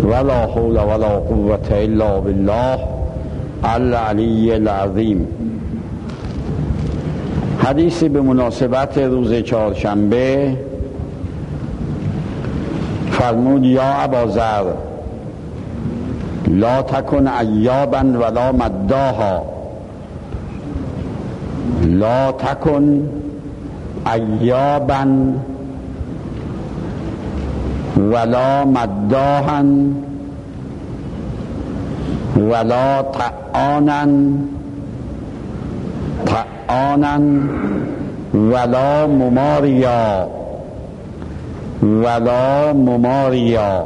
ولا حول ولا قوة الا بالله العلی العظیم. حدیثی به مناسبت روز چهارشنبه فرمود یا اباذر لا تکن ایابا ولا مداها، لا تکن ایابا ولا مداها ولا طعانا ولا مماریا.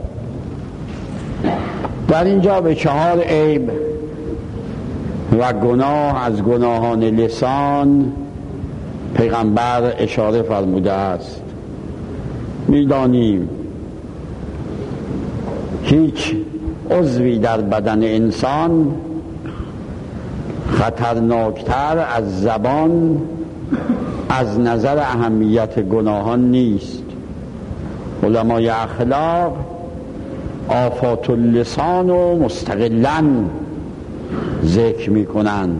در اینجا به 4 عیب و گناه از گناهان لسان پیغمبر اشاره فرموده است. میدانیم هیچ عضوی در بدن انسان خطرناکتر از زبان از نظر اهمیت گناهان نیست. علمای اخلاق آفات اللسان رو مستقلاً ذکر می کنند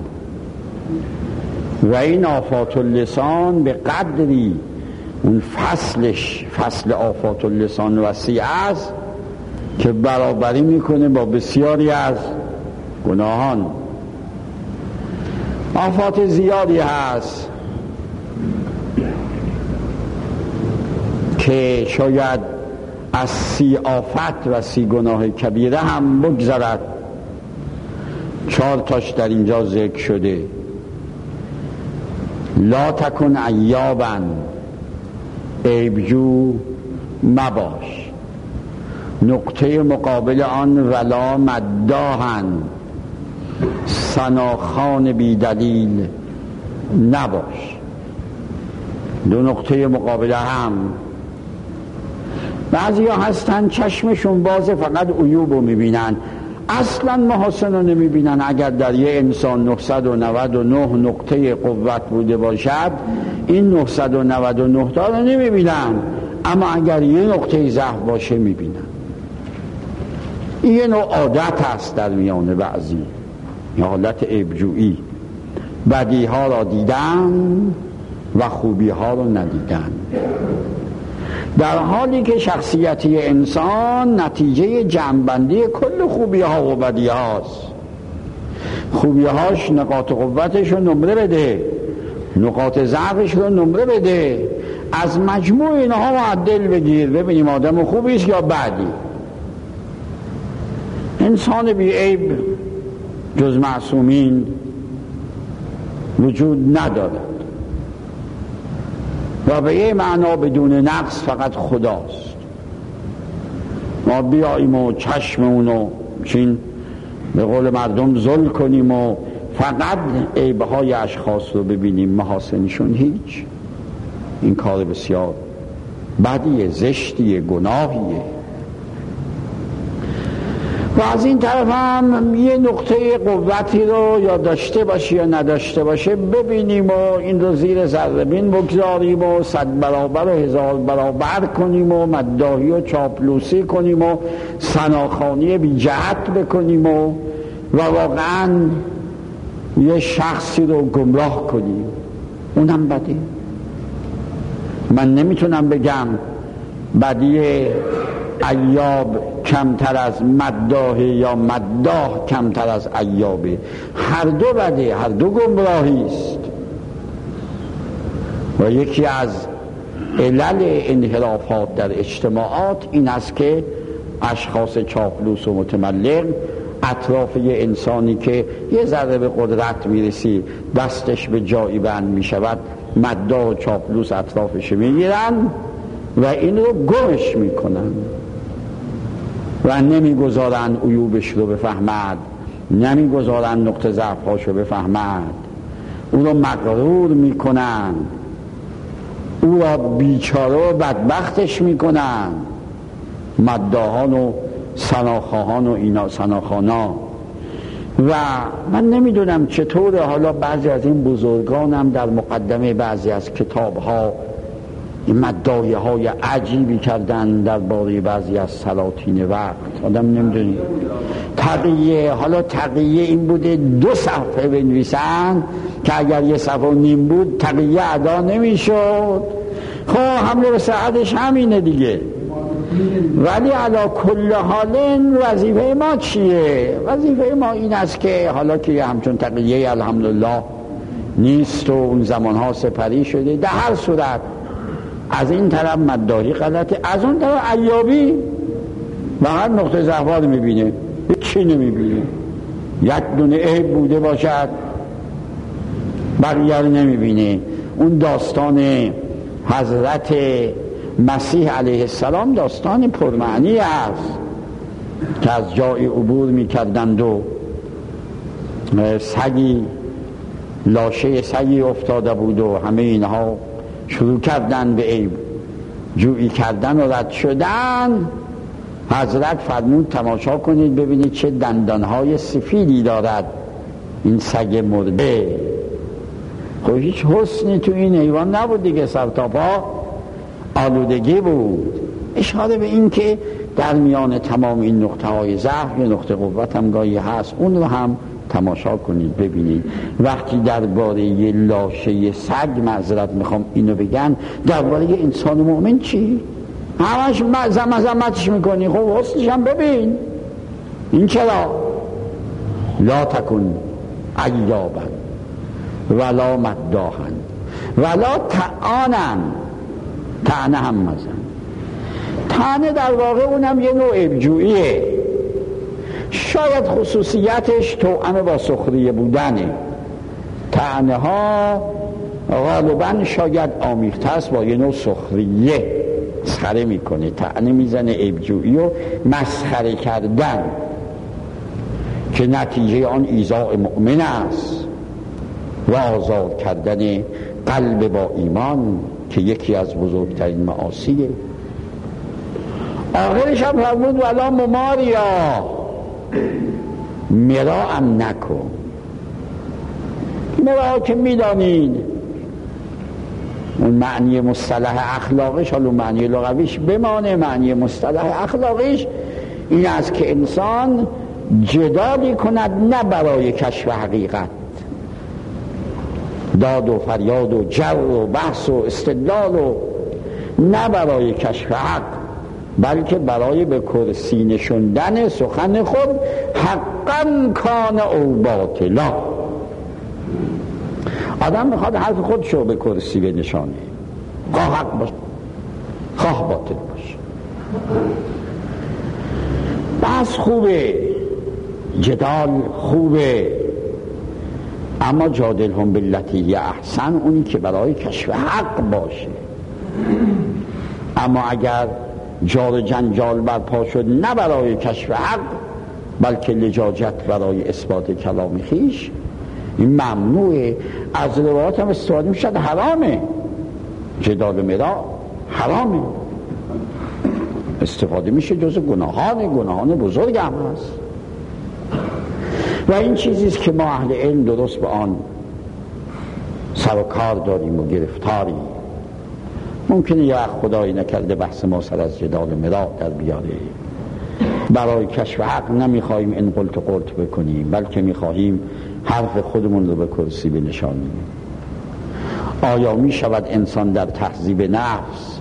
و این آفات اللسان به قدری اون فصل آفات اللسان وسیع است که برابری میکنه با بسیاری از گناهان. آفات زیادی هست که شاید از 30 آفت و 30 گناه کبیره هم بگذرد. 4 تاش در اینجا ذکر شده. لا تکن ایابا، عیبجو مباش. نقطه مقابل آن ولا مداحن، ثناخوان بی دلیل نباش. 2 نقطه مقابل هم. بعضی ها هستن چشمشون بازه فقط عیوبو میبینن، اصلا محاسن رو نمیبینن. اگر در یه انسان 999 نقطه قوت بوده باشد این 999 تا رو نمیبینن، اما اگر یه نقطه ضعف باشه میبینن. این یه نوع عادت هست در میان بعضی، یه حالت عیبجویی. بدی ها را دیدن و خوبی ها را ندیدن، در حالی که شخصیتی انسان نتیجه جمع‌بندی کل خوبی ها و بدی هاست. خوبی هاش نقاط قوتش رو نمره بده، نقاط ضعفش رو نمره بده، از مجموع اینها معدل بگیر ببینیم آدم خوبی است یا بدی. انسان بی عیب جز معصومین وجود ندارد و به یه معنا بدون نقص فقط خداست. ما بیاییم و چشمونو چین به قول مردم زل کنیم و فقط عیبهای اشخاص رو ببینیم، محاسنشون هیچ. این کار بسیار بدیه، زشتیه، گناهیه. و از این طرف هم یه نقطه قوتی رو یا داشته باشه یا نداشته باشه ببینیم و این رو زیر ذره بین بگذاریم و 100 برابر و 1000 برابر کنیم و مداحی و چاپلوسی کنیم و ثناخوانی بی جهت بکنیم و واقعا یه شخصی رو گمراه کنیم. اونم بدی. من نمیتونم بگم بدی ایاب کمتر از مداح یا مداح کمتر از ایابه. هر دو بده، هر دو گمراهی است. و یکی از علل انحرافات در اجتماعات این است که اشخاص چاپلوس و متملق اطراف یه انسانی که یه ذره به قدرت میرسی دستش به جایی بند میشود مداح و چاپلوس اطرافش میگیرن و این رو گمش میکنن و نمیگذارن عیوبش رو بفهمد، نمیگذارن نقطه ضعفهاش رو بفهمد، او رو مغرور میکنن، او را بیچاره و بدبختش میکنن. مداحان و ثناخواهان و اینا ثناخوانا. و من نمیدونم چطور حالا بعضی از این بزرگان هم در مقدمه بعضی از کتابها این مداحیه های عجیبی کردن درباره بعضی از سلاطین وقت. آدم نمیدونی تقیه، حالا تقیه این بوده 2 صفحه بنویسن که اگر 1 صفحه و نیم بود تقیه ادا نمیشد. خب حمله به سعدش همینه دیگه. ولی علا کل حال وظیفه ما چیه؟ وظیفه ما این است که حالا که همچون تقیه الحمدلله نیست و اون زمانها سپری شده، در هر صورت از این طرف مداحی غلطه، از اون طرف عیابی و هر نقطه ضعف میبینه، هیچی نمیبینه. یک دونه عیب بوده باشد بقیه رو نمیبینه. اون داستان حضرت مسیح علیه السلام داستان پرمعنی است که از جای عبور میکردند و سگی، لاشه سگی افتاده بود و همه اینها شروع کردن به عیب جویی کردن و رد شدن. حضرت فرمود تماشا کنید ببینید چه دندانهای سفیدی دارد این سگ مرده. خب هیچ حسنی تو این حیوان نبود دیگه، سر تا پا آلودگی بود. اشاره به این که در میان تمام این نقطه های ضعف یه نقطه قوت هم گاهی هست، اون رو هم تماشا کنید ببینید. وقتی درباره یه لاشه سگ معذرت میخوام اینو بگن، درباره یه انسان مؤمن چی؟ همش مذمتش میکنی. خب حسنش هم ببین. این چرا؟ لا تکن عیابا ولا مداحا ولا تعانا. طعنه هم مزن. طعنه در واقع اونم یه نوع عیب‌جوییه، شاید خصوصیتش توأم با سخریه بودنه. طعنه ها غالبا شاید آمیخته است با یه نوع سخریه، مسخره میکنه، طعنه میزنه، عیب‌جویی و مسخره کردن که نتیجه آن ایذاء مؤمن است و آزاد کردن قلب با ایمان که یکی از بزرگترین معاصیه. آخرش هم فرمود ولا مماریا، مرا هم نکن. مرا که میدانید اون معنی مصطلح اخلاقش، حالا معنی لغویش بمانه، معنی مصطلح اخلاقش این است که انسان جدالی کند نه برای کشف حقیقت، داد و فریاد و جر و بحث و استدلال و نه برای کشف حق، بلکه برای به کرسی نشوندن سخن خود، حقا کان او باطلا. آدم میخواد حرف خودشو به کرسی بنشانه، خواه حق باشه خواه باطل باشه. بحث خوبه، جدال خوبه، اما جادلهم باللتی احسن، اونی که برای کشف حق باشه. اما اگر جار جنجال برپا شد نه برای کشف حق بلکه لجاجت برای اثبات کلام خویش، این ممنوعه. از روایات هم استفاده میشد، حرامه. جدال مرا حرامه، استفاده میشه، جز گناهان بزرگ هم هست. و این چیزیست که ما اهل علم درست به آن سر و کار داریم و گرفتاریم. ممکنه یه وقت خدایی نکرده بحث ما سر از جدال مرا در بیاره. برای کشف حق نمیخواهیم این قلت بکنیم، بلکه میخواهیم حرف خودمون رو به کرسی بنشانیم. آیا میشود انسان در تهذیب نفس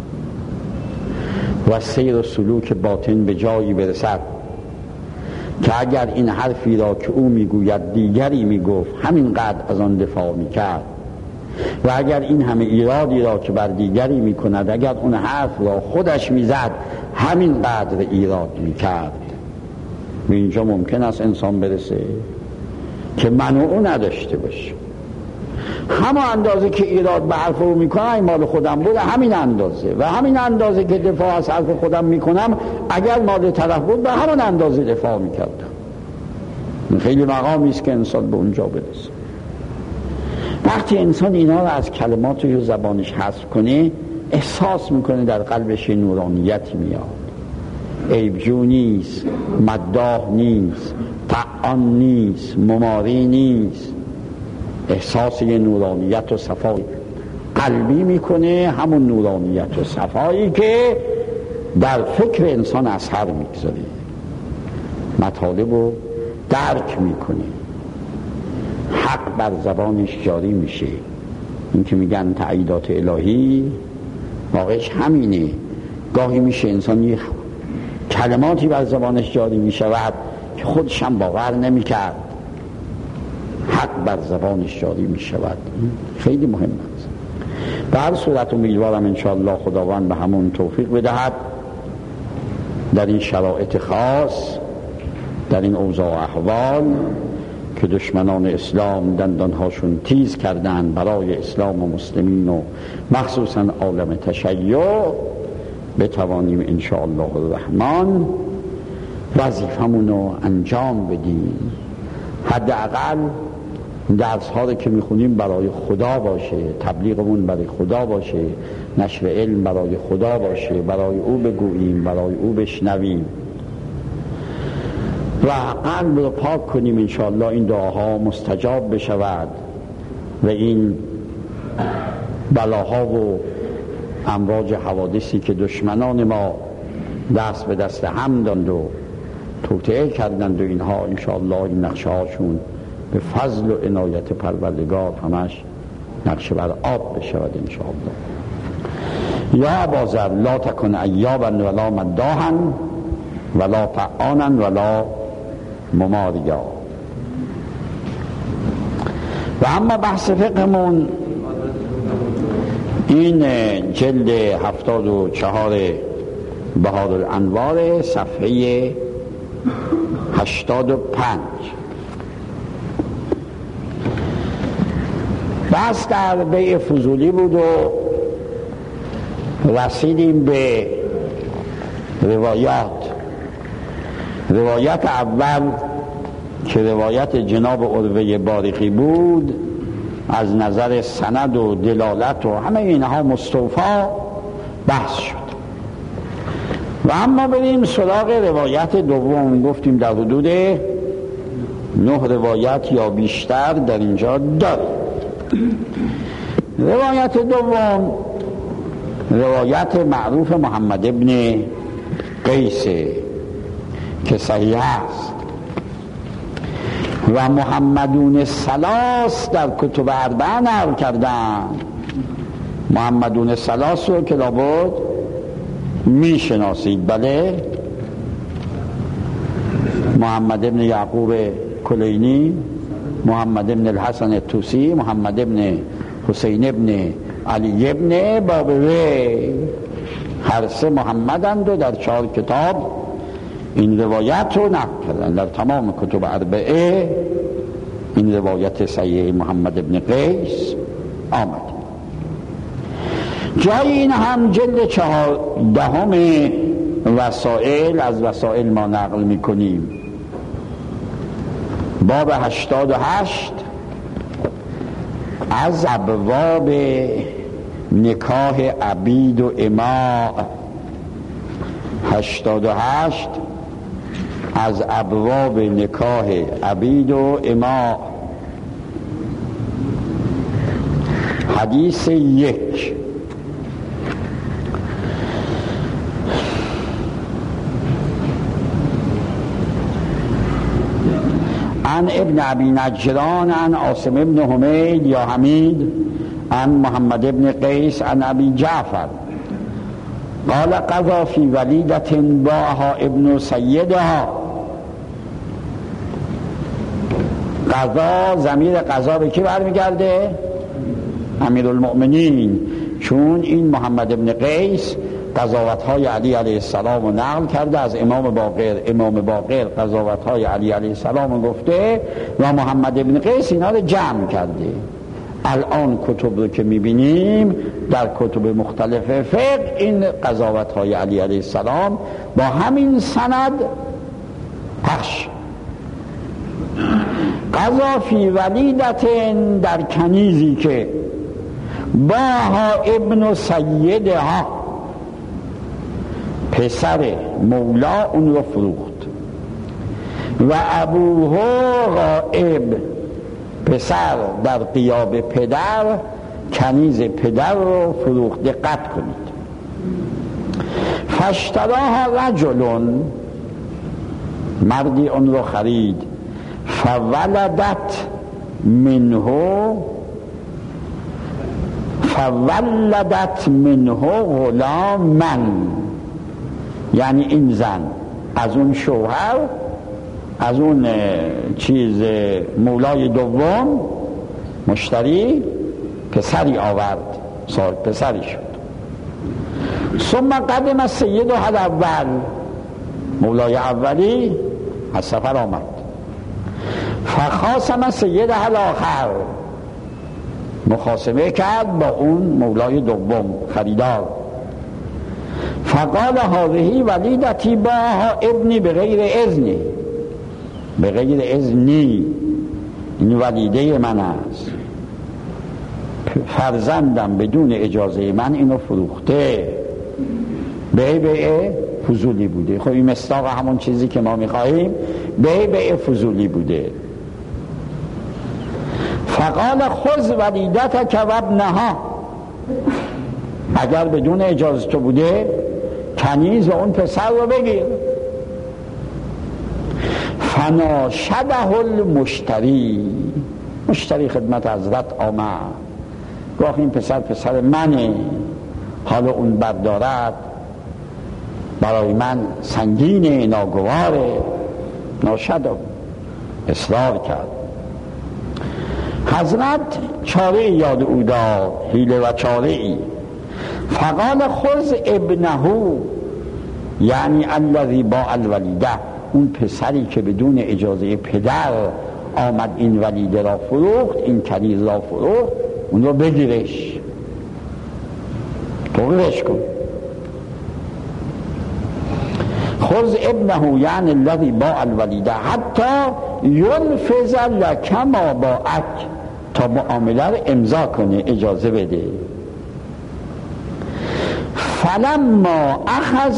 و سیر و سلوک باطن به جایی برسد که اگر این حرفی را که او میگوید دیگری میگفت همینقدر از آن دفاع میکرد، و اگر این همه ایرادی را که بر دیگری میکند اگر اون حرف را خودش میزد همینقدر ایراد میکرد؟ به اینجا ممکن است انسان برسه که من و او نداشته باشه. همه اندازه که ایراد به حرف او میکنم این مال خودم بود، همین اندازه، و همین اندازه که دفاع از حرف خودم میکنم اگر مال طرف بود به همون اندازه دفاع میکردم. خیلی مقامی است که انسان به اونجا برسه. وقتی انسان اینا رو از کلمات و زبانش حذف کنه احساس میکنه در قلبش نورانیت میاد. عیبجو نیست، مداح نیست، طعان نیست، مماری نیست، احساس یه نورانیت و صفای قلبی میکنه، همون نورانیت و صفایی که در فکر انسان اثر میگذاره، مطالب رو درک میکنه، حق بر زبانش جاری میشه. این که میگن تأییدات الهی واقعش همینه. گاهی میشه انسان یه کلماتی بر زبانش جاری میشود که خودش هم باور نمیکرد، حق بر زبانش جاری میشود. خیلی مهم است. به هر صورت امیدوارم انشاءالله خداوند به همون توفیق بدهد در این شرایط خاص، در این اوضاع و احوال که دشمنان اسلام دندانهاشون تیز کردن برای اسلام و مسلمین و مخصوصا عالم تشیع، بتوانیم انشاءالله الرحمن وظیفمون رو انجام بدیم. حداقل درس ها رو که میخونیم برای خدا باشه، تبلیغمون برای خدا باشه، نشر علم برای خدا باشه، برای او بگوییم، برای او بشنویم و قلب رو پاک کنیم. انشاءالله این دعاها مستجاب بشود و این بلاها و امواج حوادثی که دشمنان ما دست به دست هم داند و توطئه کردند و اینها انشاءالله این نقشه هاشون به فضل و عنایت پروردگار همش نقشه بر آب بشود انشاءالله. یا ابازر لا تکن ایابا ولا مداحا ولا طعانا ولا مماریا. و اما بحث فقهمون این جلد 74 بهار الانوار صفحه 85. بحث در بیع فضولی بود و رسیدیم به روایت اول که روایت جناب عروه باریخی بود، از نظر سند و دلالت و همه اینها مستوفا بحث شد. و اما بریم سراغ روایت دوم. گفتیم در حدود 9 روایت یا بیشتر در اینجا داریم. روایت دوم روایت معروف محمد ابن قیس که صحیح است و محمدون ثلاث در کتب اربعه نقل کردن. محمدون ثلاث رو که لابد میشناسید، بله؟ محمد ابن یعقوب کلینی، محمد ابن الحسن الطوسی، محمد ابن حسین ابن علی ابن بابوی، هر سه محمدند و در 4 کتاب این روایت رو نقل کردن. در تمام کتب اربعه این روایت صحیح محمد ابن قیس آمد. جای این هم جلد 14 وسائل، از وسائل ما نقل میکنیم، باب 88 از ابواب نکاح عبید و اماء. 88 از ابواب نکاح عبید و اماء. حدیث 1: عن ابن ابی نجران عن عاصم ابن حمید یا حمید عن محمد ابن قیس عن ابی جعفر قال قضا فی ولیدة باعها ابن سیدها. قضا، ضمیر قضا به کی برمیگرده؟ امیرالمؤمنین، چون این محمد ابن قیس قضاوت‌های علی علیه السلام رو نقل کرده از امام باقر. امام باقر قضاوت‌های علی علیه السلام رو گفته و محمد ابن قیس اینا رو جمع کرده. الان کتب رو که می‌بینیم در کتب مختلف فقه این قضاوت‌های علی علیه السلام با همین سند پخش. قضا فی ولیدة، در کنیزی که باها ابن سیدها، پسر مولا اون رو فروخت، و ابوه غائب، پسر در غیاب پدر کنیز پدر رو فروخت. دقت کنید. فاشتراها رجل، مردی اون رو خرید. فولدت منه غلاما، یعنی این زن از اون شوهر، از اون چیز مولای دوم مشتری پسری آورد، صاحب پسری شد. ثم قدم السیدها الاول، مولای اولی از سفر آمد. فخاصم سیدها الاخر، مخاصمه کرد با اون مولای دوم خریدار. فقال هذه ولیدتی باها ابنی بغیر اذنی، بغیر اذنی، این ولیده من است، فرزندم بدون اجازه من اینو فروخته. بیع فضولی بوده. خب این مصداق همون چیزی که ما میخواهیم، بیع فضولی بوده. فقال خذ ولیدتک و ابنها، اگر بدون اجازه تو بوده کنیز و اون پسر رو بگیر. فناشده المشتری، مشتری خدمت حضرت آمد، گفت این پسر منه، حالا اون بردارد برای من سنگینه، ناگواره. ناشده، اصرار کرد. حضرت چاره یاد او داد، حیله و چاره ای. فقال خذ ابنهو، یعنی الذی باع الولیده، اون پسری که بدون اجازه پدر آمد این ولیده را فروخت، این کنیز را فروخت، اون رو بگیرش، توقیفش کن. خذ ابنهو یعنی الذی باع الولیده حتی ینفذ لک ما باعک، تا معامله رو امضا کنه، اجازه بده. فلما اخذ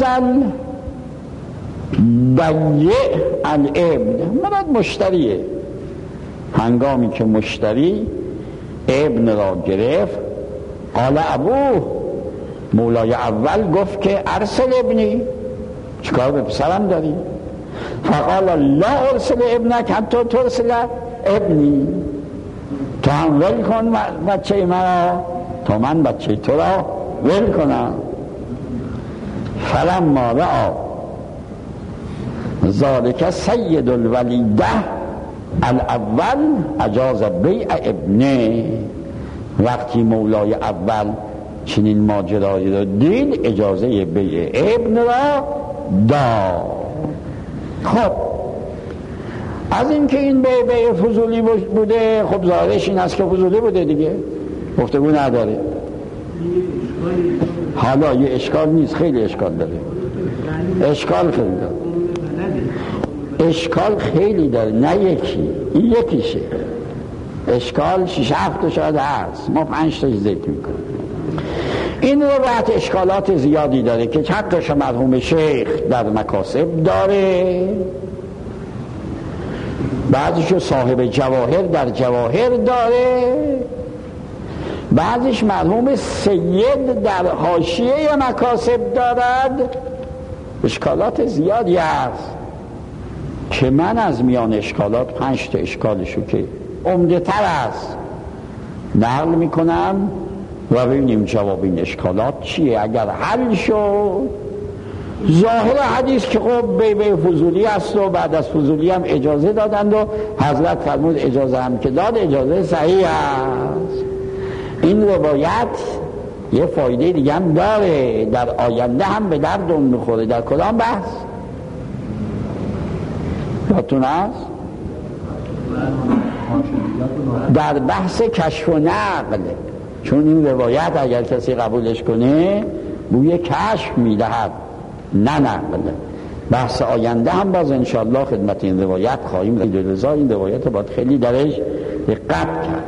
البیع الابن، مراد مشتریه، هنگامی که مشتری ابن را گرفت، قال ابوه، مولای اول گفت که ارسل ابنی، چیکار به پسرم داری؟ فقال لا ارسل ابنک حتی ترسل ابنی، تو هم ول کن بچه مرا تا من بچه تو را ول کنم. فلما رأى ذلك سید الولیده الاول اجاز بیع ابنه، وقتی مولای اول چنین ماجرایی را دید اجازه بیع ابن را داد. خب از اینکه این بیع فضولی بوده، خب ظاهرش این است که فضولی بوده دیگه، گفتگو نداره. حالا یه اشکال نیست، خیلی اشکال داره، اشکال خیلی داره، اشکال خیلی داره، نه یکی، این یکیشه. اشکال 6-7 شاید هست، ما 5 تا ذکر میکنیم. این روایت اشکالات زیادی داره که حقش مرحوم شیخ در مکاسب داره، بعضیشو صاحب جواهر در جواهر داره، بعضیش مرحوم سید در حاشیه مکاسب دارد. اشکالات زیادی هست که من از میان اشکالات 5 تا اشکالشو که عمده تر است نقل میکنم و ببینیم جواب این اشکالات چیه. اگر حل شد، ظاهر حدیث که خب بیع فضولی است و بعد از فضولی هم اجازه دادند و حضرت فرمود اجازه هم که داد، اجازه صحیح است. این روایت یه فایده دیگه هم داره، در آینده هم به درد اون میخوره. در کدام بحث؟ یادتون هست؟ در بحث کشف و نقل، چون این روایت اگر کسی قبولش کنه بوی کشف میدهد نه نقل. بحث آینده هم باز انشاءالله خدمت این روایت خواهیم رسید. این روایت باید خیلی درش دقت کرد.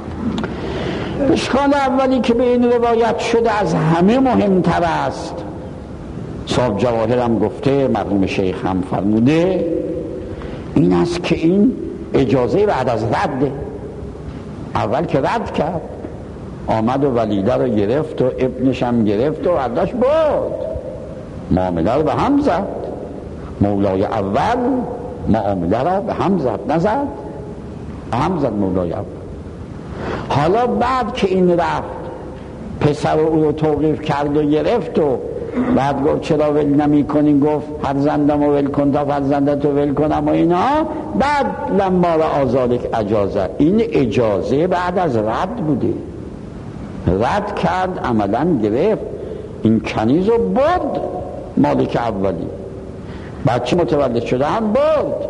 اشکال اولی که به این روایت شده از همه مهمتر است، صاحب جواهر هم گفته، مرحوم شیخ هم فرموده، این است که این اجازه بعد از رد، اول که رد کرد آمد و ولیده رو گرفت و ابنش هم گرفت و برداشت برد، معامله رو به هم زد. مولای اول معامله رو به هم زد، نزد؟ به هم زد مولای اول. حالا بعد که این رفت پسر او رو توقیف کرد و گرفت و بعد گفت چرا ول نمی کنی؟ گفت فرزندم رو ول کن تا فرزندت رو ول کنم و اینا. بعد لما را آزادک اجازه، این اجازه بعد از رد بوده، رد کرد، عملا گرفت این کنیز رو برد مالک اولی، بچه متولد شده هم برد.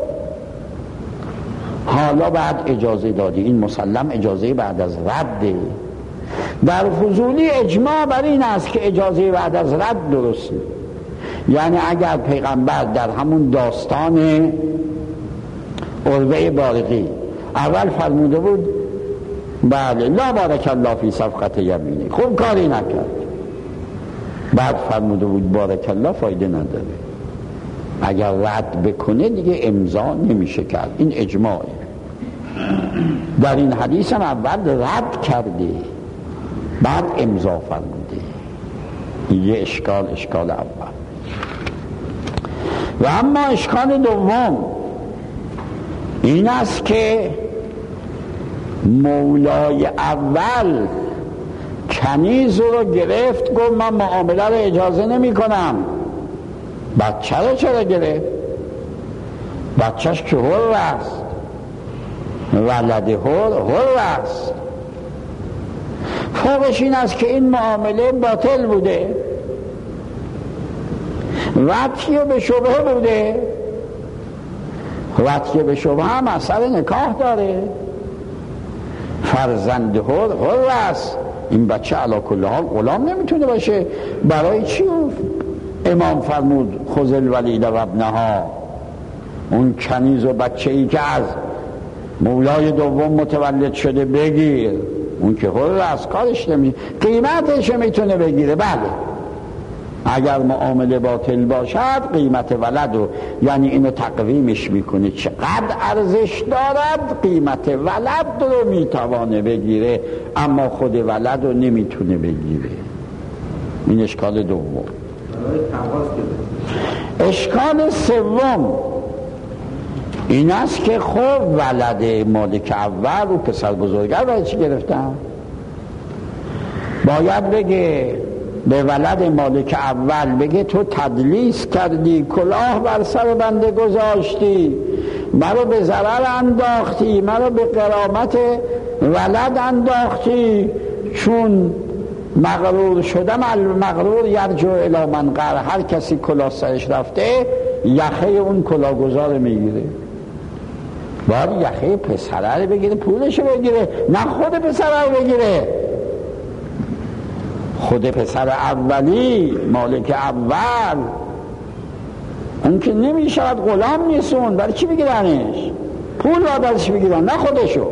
حالا بعد اجازه دادی، این مسلم اجازه بعد از رده. در فضولی اجماع بر این است که اجازه بعد از رد درسته. یعنی اگر پیغمبر در همون داستان عروه بارقی اول فرموده بود بله لا بارک الله فی صفقت یمینی، خوب کاری نکرد، بعد فرموده بود بارک الله، فایده نداره، اگر رد بکنه دیگه امضا نمیشه کرد. این اجماعه. در این حدیث هم اول رد کرده بعد امضا فرموده. یه اشکال اول. و اما اشکال دوم این است که مولای اول کنیز رو گرفت، گفت من معامله رو اجازه نمی کنم. بچه رو چرا گرفت؟ بچهش که حر است، ولد حر است. فوقش این است که این معامله باطل بوده، وطی به شبهه بوده. وطی به شبهه هم اثر نکاح داره. فرزند حر است، این بچه علی کل حال غلام نمیتونه باشه. برای چی امام فرمود خذ الولید و ابنها؟ اون کنیز و بچه ای که از مولای دوم متولد شده بگیر، اون که حر است کارش نمیشه، قیمتش میتونه بگیره. بله اگر معامله باطل باشد قیمت ولد یعنی اینو تقویمش میکنه چقدر ارزش دارد، قیمت ولد رو میتوانه بگیره اما خود ولد رو نمیتونه بگیره. این اشکال دوم. اشکال سوم این است که خب ولد مالک اول و پسر بزرگه برای چی گرفتن؟ باید بگه به ولد مالک اول، بگه تو تدلیس کردی، کلاه بر سر بنده گذاشتی، مرا به ضرر انداختی، مرا به غرامت ولد انداختی، چون مغرور شدم المغرور یرجع الی من قر، هر کسی کلاه سرش رفته یخه اون کلاهگزار میگیره. باید یخه پسره رو بگیره، پولشو بگیره، نه خود پسره رو بگیره. خود پسر اولی مالک اول اون که نمیشود غلام نیستون، برای چی بگیرنش؟ پول باید ازش بگیرن، نه خودشو.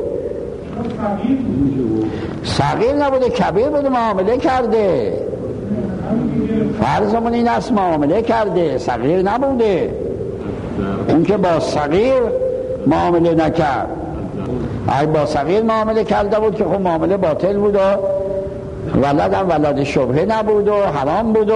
صغیر نبوده کبیر بوده، معامله کرده. فرضمون این است معامله کرده، صغیر نبوده. اون که با صغیر معامله نکرد، اگه با صغیر معامله کرده بود که خب معامله باطل بود و ولد هم ولد شبهه نبود و حرام بود. و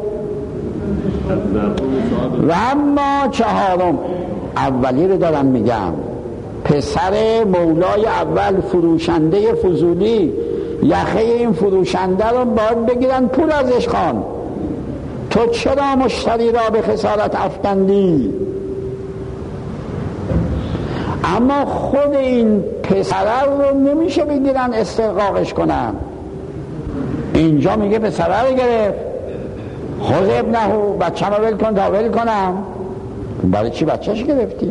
اما چهارم، اولی رو دارم میگم، پسر مولای اول فروشنده فضولی یخه این فروشنده رو باید بگیرن، پول ازش خوان. تو چرا مشتری را به خسارت افکندی؟ اما خود این پسره رو نمیشه بگیرن استحقاقش کنن. اینجا میگه پسره رو گرفت، خود ابنهو، بچه رو ول کن تا ول کنم. برای چی بچهش گرفتی؟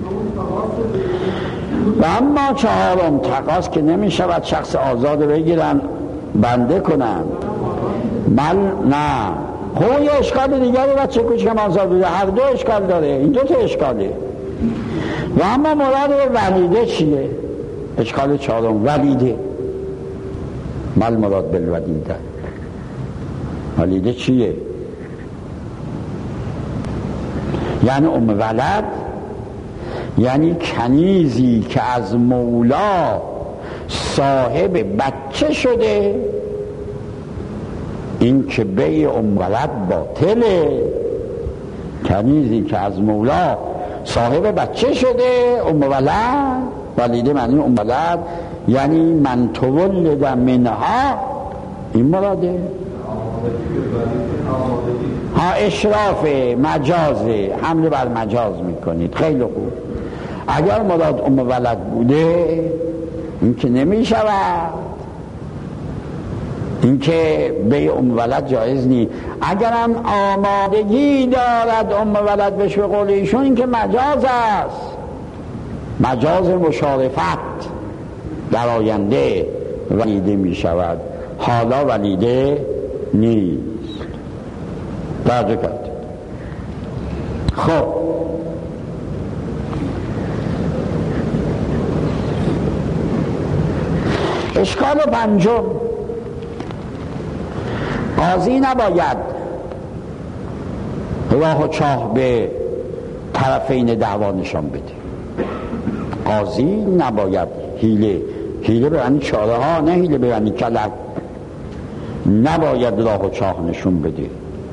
و اما چهارم، تقاض که نمیشود شخص آزاد بگیرن بنده کنن. نه خب یه اشکال دیگری بچه کوچکم آزاد بوده، هر دو اشکال داره، این دو تا اشکاله. و اما مراد ولیده چیه؟ اشکال چهارم ولیده. مال مراد بالولیده، ولیده چیه؟ یعنی ولد یعنی کنیزی که از مولا صاحب بچه شده، این که بیع ولد باطله. کنیزی که از مولا صاحب بچه شده، ولد، ولیده معنی ولد یعنی من تولد منها، این مراده. اشراف مجازه، حمله بر مجاز میکنید، خیلی خوب. اگر مراد ولد بوده این که نمی شود، این که بیع ولد جایز نی. اگرم آمادگی دارد ولد بشه به قول ایشون، این که مجاز است، مجاز مشارفت در آینده ولیده می شود، حالا ولیده نیست. توجه کرد. خب اشکال پنجم، قاضی نباید راه و چاه به طرفین دعوا نشان بده. قاضی نباید حیله به معنی چاره ها، نه حیله به معنی کلک. نباید راه و چاه نشون بده.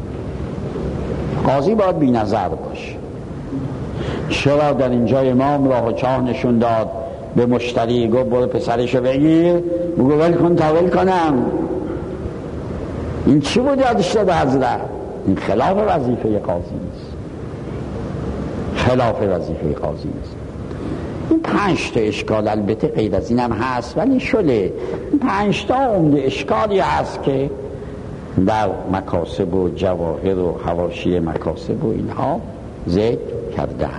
قاضی باید بی نظر باشه. چرا در اینجا امام راه و چاه نشون داد به مشتری؟ گفت برو پسرشو بگیر، بگو ول کن تا ول کنم. این چی بود یادش داد حضرت؟ این خلاف وظیفه قاضی است، خلاف وظیفه قاضی است. این 5 تا اشکال، البته غیر از این هم هست ولی شله. این 5 تا عمده اشکالی هست که در مکاسب و جواهر و حواشی مکاسب و اینها ذکر کرده.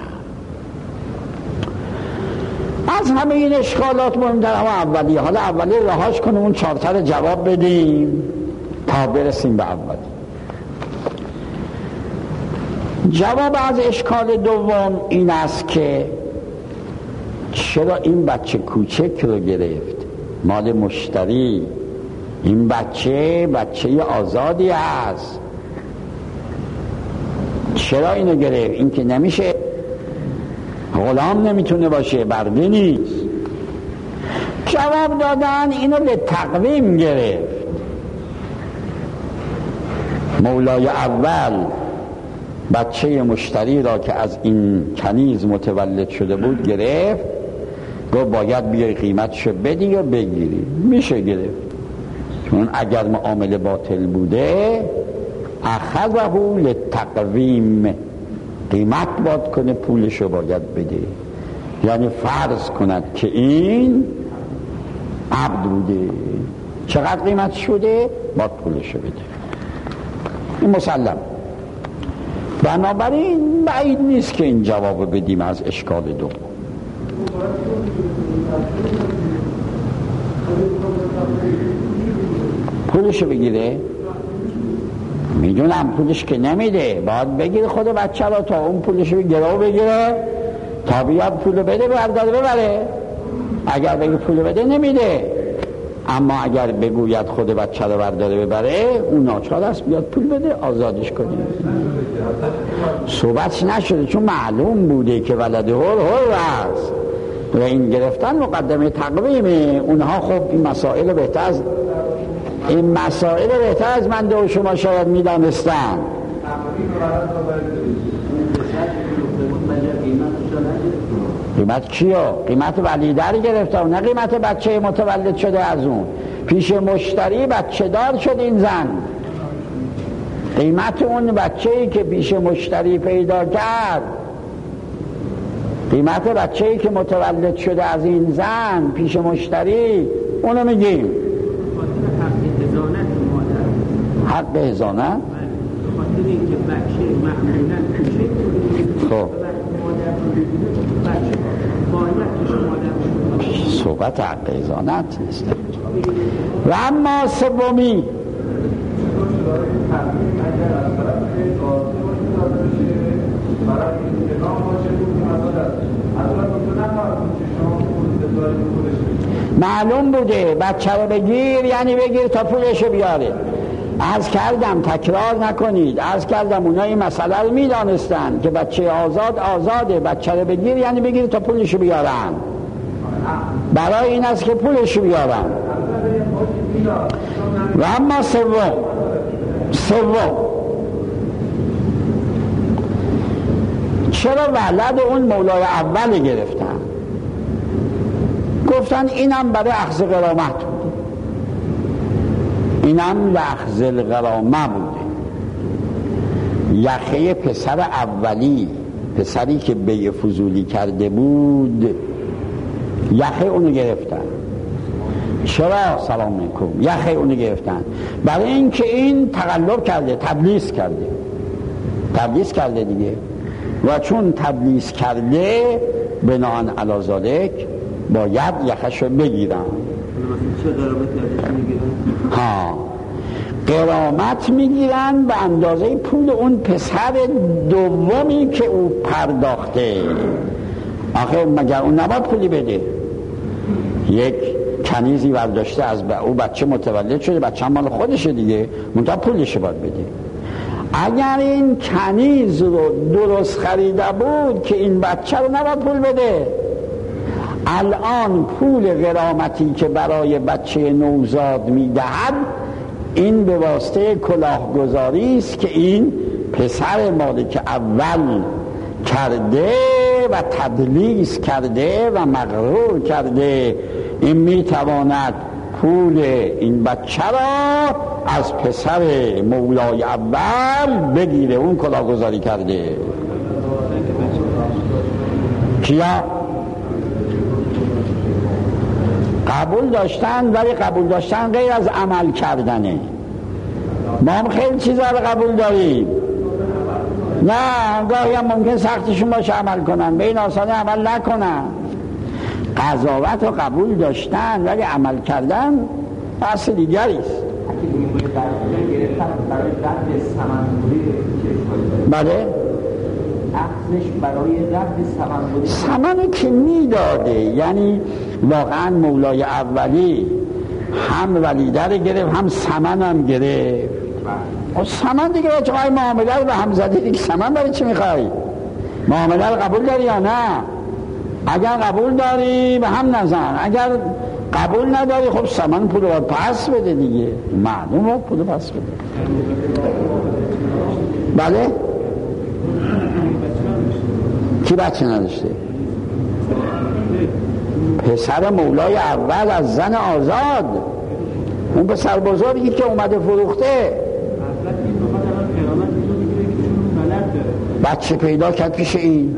از همه این اشکالات مهمتر هم اولی. حالا اولی رهاش کنیم، اون 4 تا جواب بدیم تا برسیم به اولی. جواب از اشکال دوم این است که چرا این بچه کوچک رو گرفت؟ مال مشتری. این بچه آزادی است، چرا اینو گرفت؟ این که نمیشه، غلام نمیتونه باشه، برده نیست. جواب دادن اینو به تقویم گرفت. مولای اول بچه مشتری را که از این کنیز متولد شده بود گرفت، گفت باید بیای قیمتشو بدی یا بگیری. میشه گرفت، چون اگر معامله باطل بوده اخذه للتقویم، قیمت باد کنه، پولشو باید بده. یعنی فرض کند که این عبد بوده، چقدر قیمت شده باید پولشو بده. این مسلم. بنابراین بعید نیست که این جواب بدیم از اشکال دوم. پولشو بگیره؟ میدونم پولش که نمیده، باید بگیره خود بچه را تا اون پولشو گرو بگیره تا بیاد پولو بده برداره ببره. اگر بگه پولو بده نمیده، اما اگر بگوید خود بچه را برداره ببره، اون ناچار است بیاد پول بده آزادش کنه. صحبتش نشده چون معلوم بوده که ولد هر است و این گرفتن مقدمه تقویمه. اونها خب این مسائل بهتر از من و شما شاید میدانستن. قیمت کیو؟ قیمت ولیده رو گرفته، نه قیمت بچه متولد شده از اون. پیش مشتری بچه دار شد این زن، قیمت اون بچه‌ای که پیش مشتری پیدا کرد، قیمت بچه‌ای که متولد شده از این زن پیش مشتری، اونو میگیم حق هزانت. خب صحبت حق هزانت نیست. و اما سومی، معلوم بوده بچه رو بگیر یعنی بگیر تا پولشو بیاره. عرض کردم تکرار نکنید، عرض کردم اونها این مسئله رو میدانستن که بچه آزاده، بچه رو بگیر یعنی بگیر تا پولشو بیارن. برای این است که پولشو بیارن. و اما سوم چرا ولد اون مولای اول گرفتن؟ گفتن اینم برای اخذ غرامت بوده، اینم لأخذ الغرامه بوده. یخه پسر اولی، پسری که بیع فضولی کرده بود، یخه اونو گرفتن. چرا؟ سلام علیکم. یخه اونو گرفتن برای اینکه این تقلب کرده، تبلیس کرده دیگه، و چون تبلیس کرده بناهن علی ذالک باید یخشو بگیرن. چه غرامت میگیرن؟ غرامت میگیرن به اندازه پول اون پسر دومی که او پرداخته. آخه مگر اون نباید پولی بده؟ یک کنیزی برداشته از او بچه متولد شده، بچه هم مال خودشه دیگه، منتها پولش باید بده. اگر این کنیز رو درست خریده بود که این بچه رو نباید پول بده. الان پول غرامتی که برای بچه نوزاد میدهد این به واسطه کلاهگذاری است که این پسر مالک اول کرده و تدلیس کرده و مغرور کرده. این میتواند پول این بچه را از پسر مولای اول بگیره، اون کلاهگذاری کرده. کیا؟ قبول داشتن، ولی قبول داشتن غیر از عمل کردنه. ما هم خیلی چیزا رو قبول داریم، نه گاهی هم ممکن سختشون باشه عمل کنن، به این آسانی عمل نکنن. قضاوت رو قبول داشتن ولی عمل کردن بحث دیگریست. بله؟ اخذش برای رد ثمنی که میداده، یعنی واقعا مولای اولی هم ولیده رو گرفت هم ثمن هم گرفت. ثمن دیگه چه های معامله رو به هم زدی دیگه، ثمن برای چی میخوای؟ معامله رو قبول داری یا نه؟ اگر قبول داری به هم نزن، اگر قبول نداری خب ثمن پول رو پس بده دیگه، معلوم رو پول پس بده. بله؟ کی بچه نداشته؟ پسر مولای اول از زن آزاد، اون پسر بزرگی که اومده فروخته، بچه پیدا کرد پیش این.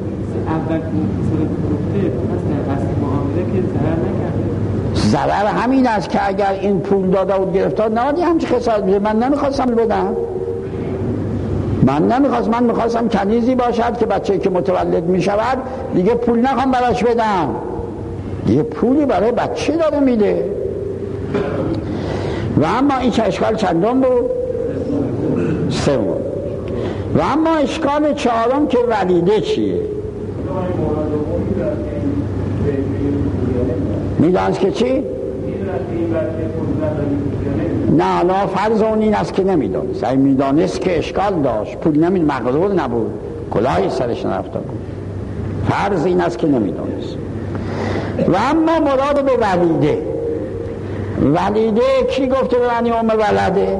ضرر همین است که اگر این پول داده و گرفتار نهادی همچه خسارت میشه. من نمیخواستم بدم، من میخواستم کنیزی باشد که بچه‌ای که متولد میشود دیگه پول نخوام براش بدم، یه پولی برای بچه داره میده. و اما این که اشکال چندم بود؟ سوم. و اما اشکال چهارم که ولیده چیه؟ میدانست که چی؟ نه لا فرض اون این است که نمیدانست. اگه میدانست که اشکال داشت، پول مغرور نبود، کلاهی سرش نرفته بود. فرض این است که نمیدانست. و اما مراد به ولیده کی گفته به معنی ام ولده؟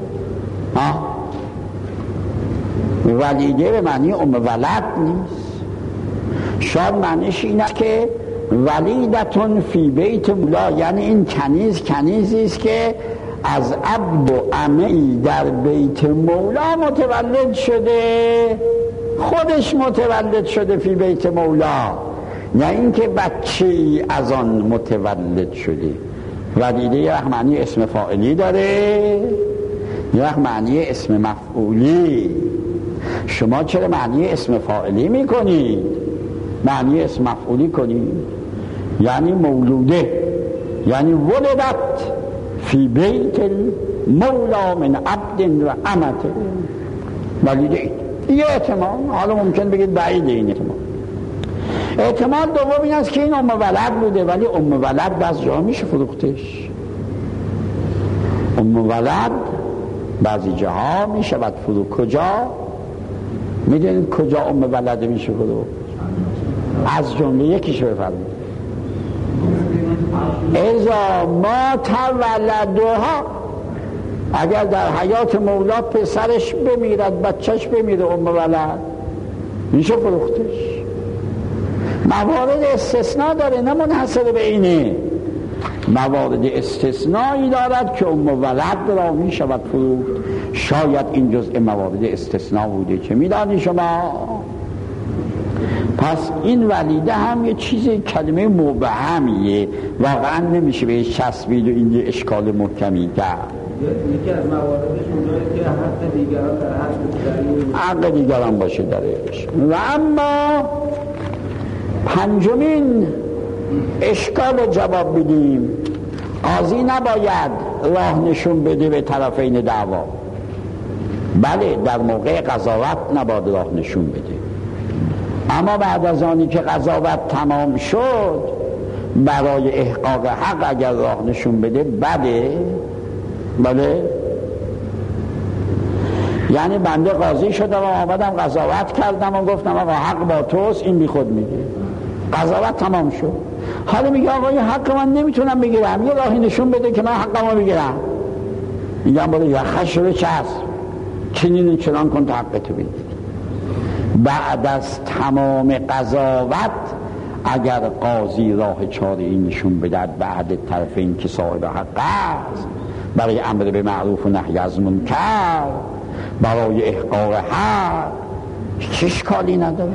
ولیده به معنی ام ولد نیست. شاید معنیش این است که ولیدتون فی بیت مولا، یعنی این کنیزی است که از عبد و امه‌ای در بیت مولا متولد شده، خودش متولد شده فی بیت مولا، نه اینکه بچه‌ای از آن متولد شده. ولیده یه معنی اسم فاعلی داره، یه معنی اسم مفعولی. شما چرا معنی اسم فاعلی میکنید؟ معنی اسم مفعولی کنید. یعنی مولوده، یعنی ولدت فی بیت المولا من عبد و امت. ولیده یه احتمال، حالا ممکن بگید بعیده این احتمال دوم این است که این ام ولد بوده، ولی ام ولد بعض جا میشه فروختش. ام ولد بعضی جاها میشه بعد فروخت. کجا؟ میدونید کجا ام ولد میشه فروخت؟ از جمله یکیش بفرمایید. اذا ما تولدها، اگر در حیات مولا پسرش بمیرد بچهش بمیره ولد میشه فروختش. موارد استثناء داره نه منحصر به اینه، موارد استثنایی دارد که ولد را می شود فروخت. شاید این جزء موارد استثناء بوده، چه میدانی شما؟ پس این ولیده هم یه چیزی کلمه مبهمیه، واقعا نمیشه بهش چسبید و این اشکال محکمی کرد. یکی از مواردش اونجایی که حق دیگران در حق دیگران باشه درش. و اما پنجمین اشکال جواب بدیم، قاضی نباید راه نشون بده به طرفین دعوا. بله در موقع قضاوت نباید راه نشون بده، اما بعد از آنی که قضاوت تمام شد برای احقاق حق اگر راه نشون بده بده. بله یعنی بنده قاضی شدم و آمدم قضاوت کردم و گفتم آقا حق با توست، این بی خود میگه. قضاوت تمام شد، حالا میگه آقا این حق من نمیتونم بگیرم، یه راهی نشون بده که من حقمو بگیرم. میگم برو یخش رو چسب، چنین چنان کن تا حقتو بگیری. بعد از تمام قضاوت اگر قاضی راه چاره این نشون بدهد بعد طرفین که صاحب حق است برای امر به معروف و نهی از منکر، برای احقاق حق، چه اشکالی نداره.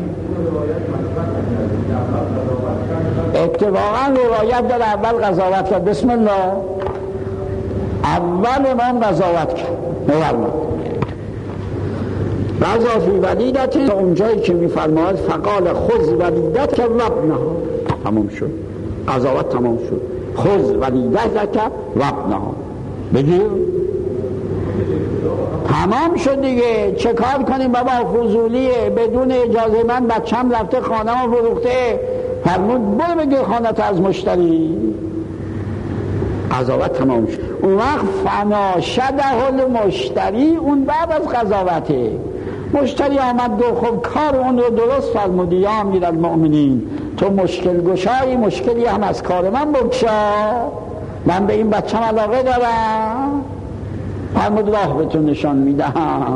اتفاقا روایت در اول قضاوت کرد، بسم الله، اول امام قضاوت کرد. قضا فی ولیدت، اونجایی که میفرماید فقال خذ ولیدت که وابنها، تمام شد قضاوت، تمام شد. خذ ولیدت که وابنها، بگیر تمام شد دیگه. چه کار کنیم بابا، فضولیه، بدون اجازه من بچم رفته خانه ما فروخته، فرمود برو بگیر خانه تا از مشتری. قضاوت تمام شد. اون وقت فنا شده المشتری، اون بعد از قضاوته. مشتری آمد گفت خب کار اون رو درست فرمودی یا امیرالمؤمنین، تو مشکل گشایی، مشکلی هم از کار من بگشا، من به این بچم علاقه دارم. فرمود راه بهتون نشان میدهم.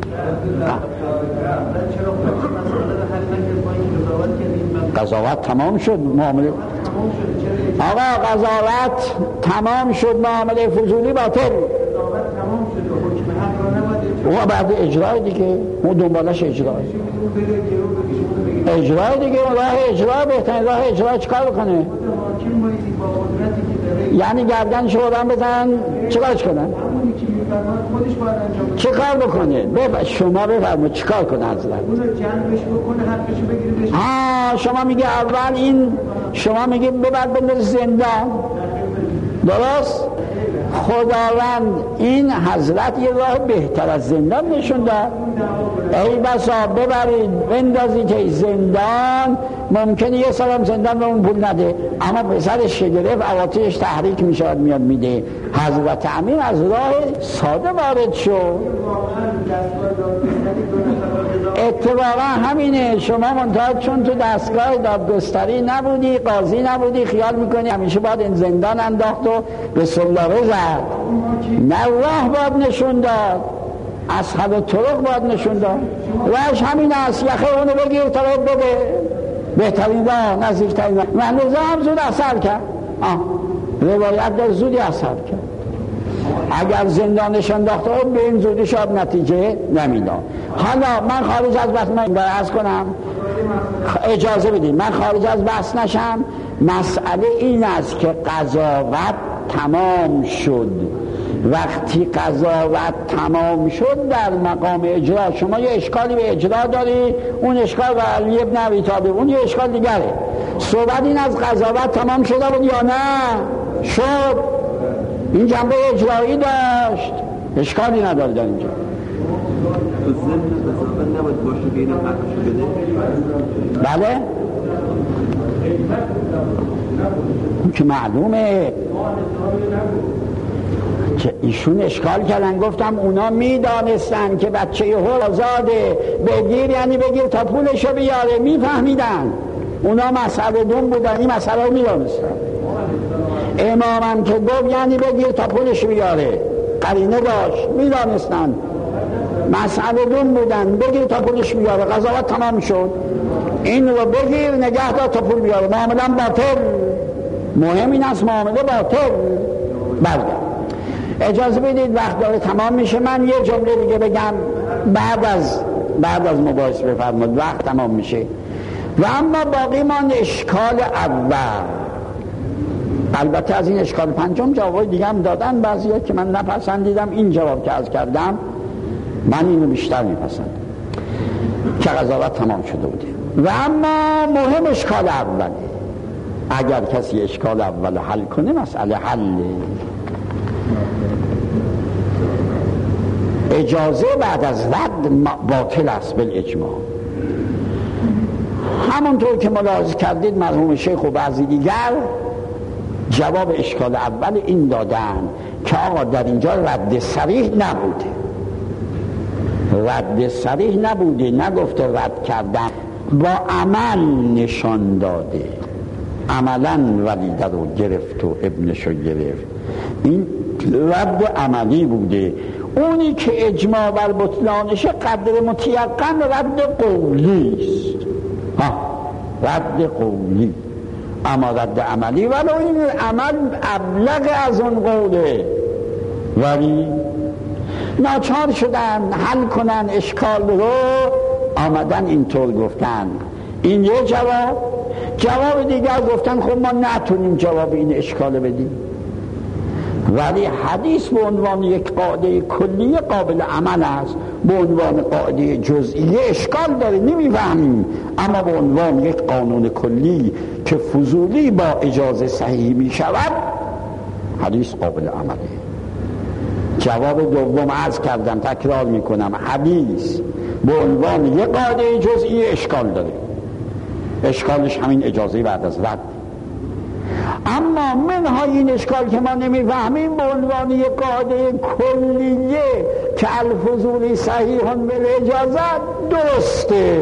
قضاوت تمام شد، معامله آقا قضاوت تمام شد، معامله فضولی باطل. و بعد اجرای دیگه، اون دنبالش اجرای دیگه، راه اجرا بهترین راه اجرا چیکار بکنه؟ یعنی گردنشو بردن بزن چیکارش کنن؟ چه کار بکنه؟ شما بفرمایید چه کار کنه حضرت؟ اون رو جنبش بکنه، حقشو بگیره بشه. شما میگه اول این، شما میگه ببر بنداز زندان، درست؟ خداوند این حضرت یه راه بهتر از زندان نشون داد. ای بسا ببرید بندازید که زندان، ممکنه یه سالم زندان به اون پول نده، اما پسرش گرفت عواطفش تحریک میشود میاد میده. حضرت امین از راه ساده وارد شد. اتفاقا همینه، شما منتها چون تو دستگاه دادگستری نبودی، قاضی نبودی، خیال میکنی همیشه باید این زندان انداخت و به سلاره زد. نه، راه باید نشون داد، اصحاب طرق باید نشون داد. راهش همین است، یخه اونو بگیر طرف بده، بهترین راه، نزدیکترین راه. من روزه هم زود اثر کرد، روایت در زودی اثر کرد. اگر زندانش انداخته به این زودی شاید نتیجه نمیداد. حالا من خارج از بحث، من عرض کنم، اجازه بدید من خارج از بحث نشم. مسئله این است که قضاوت تمام شد. وقتی قضاوت تمام شد در مقام اجرا، شما یه اشکالی به اجرا داری، اون اشکال به علی ابن ابی طالب، اون یه اشکال دیگره. صحبت این از قضاوت تمام شده بود یا نه؟ شد. این جنبه اجرایی داشت، اشکالی نداره در اینجا. بله که معلومه که ایشون اشکال کردن، گفتم اونا میدانستن که بچه هر آزاده، بگیر یعنی بگیر تا پولشو بیاره، میفهمیدن اونا مسئله دون بودن، این مسئله رو میدانستن. امامم که گفت یعنی بگیر تا پولش بیاره، قرینه داشت، میدانستن مسئله دون بودن، بگیر تا پولش بیاره، قضاوت تمام شد. این رو بگیر نگه دار تا پول بیاره، معامله باطل. مهم این است معامله باطل. بله اجازه بدید وقت داره تمام میشه، من یه جمله دیگه بگم بعد از مباحثه بفرمایید، وقت تمام میشه. و اما باقی ماند اشکال اول. البته از این اشکال پنجم جواب دیگه هم دادن بعضیا که من نپسندیدم. این جواب که عرض کردم من اینو بیشتر میپسندم که قضاوت تمام شده بوده. و اما مهم اشکال اوله. اگر کسی اشکال اول حل کنه مسئله حله. اجازه بعد از رد باطل است بالاجماع. همونطور که ملاحظه کردید مرحوم شیخ و بعضی دیگر جواب اشکال اول این دادن که آقا در اینجا رد صریح نبوده، رد صریح نبوده، نگفته رد کردن، با عمل نشان داده، عملا ولیده رو گرفت و ابنشو گرفت. این رد عملی بوده. اونی که اجماع بر بطلانشه قدر متیقن رد قولی است، رد قولی. اما رد عملی ولو این عمل ابلغ از اون قوله، ولی ناچار شدن حل کنن اشکال رو، آمدن اینطور گفتن. این یه جواب دیگر گفتن خب ما نتونیم جواب این اشکال بدیم، ولی حدیث به عنوان یک قاعده کلی قابل عمل است، به عنوان قاعده جزئی اشکال داره نمیفهمیم، اما به عنوان یک قانون کلی که فضولی با اجازه صحیح می شود حدیث قابل عمله. جواب دوم عرض کردم، تکرار می کنم، حدیث به عنوان یک قاعده جزئی اشکال داره، اشکالش همین اجازه بعد از رد. اما منهای این اشکال که ما نمیفهمیم به عنوان یک قاعده کلیه که الفضول صحیح بالاجازه درسته.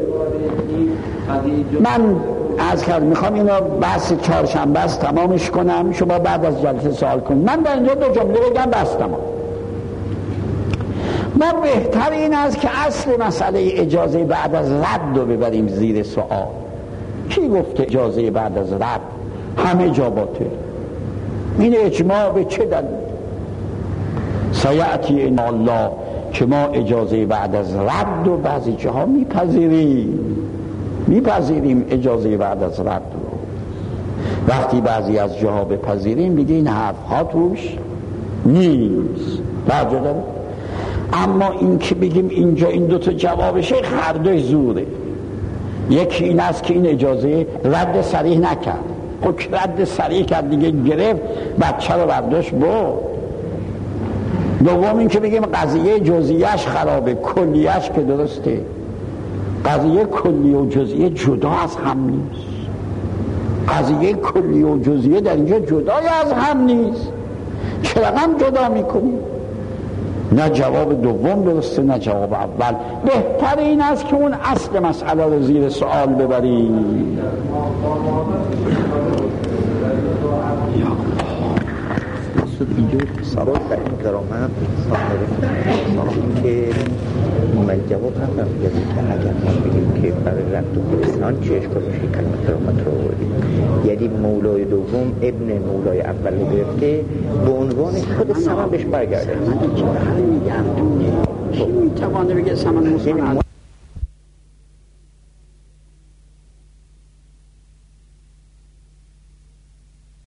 من عرض کردم میخوام اینو بحث چهارشنبه است تمامش کنم، شما بعد از جلسه سوال کنید. من در اینجا دو جمله بگم بس تمام. ما بهتر این است که اصل مسئله اجازه بعد از رد رو ببریم زیر سوال. کی گفته اجازه بعد از رد همه جا باطل؟ این اجماع به چه دلیل؟ سیأتی ان الله که ما اجازه بعد از رد و بعضی جاها میپذیریم اجازه بعد از رد رو. وقتی بعضی از جاها بپذیریم دیگه این حرفها توش نیست، توجه داره. اما این که بگیم اینجا این دوتا جوابشه هر دوی زوره. یکی این است که این اجازه رد صریح نکرد، خب رد صریح کرد دیگه گرفت بچه رو برداشت برد. دوم این که بگیم قضیه جزئیش خرابه، کلیش که درسته. قضیه کلی و جزئیه جدا از هم نیست. قضیه کلی و جزئیه در اینجا جدای از هم نیست. چرا هم جدا میکنیم؟ نه جواب دوم درسته نه جواب اول. بهتر این است که اون اصل مسئله رو زیر سوال ببریم. سوال در این درآمد که من جواب ندارم که اگر ما بگیم که برای رد و پرسان چه اشکال میشه کلمه درآمد رو بودیم، یعنی مولای دوم ابن مولای اول رو گرفته به عنوان خود سمن بهش برگرده. من چه میگم کی میتوانه بگه سمن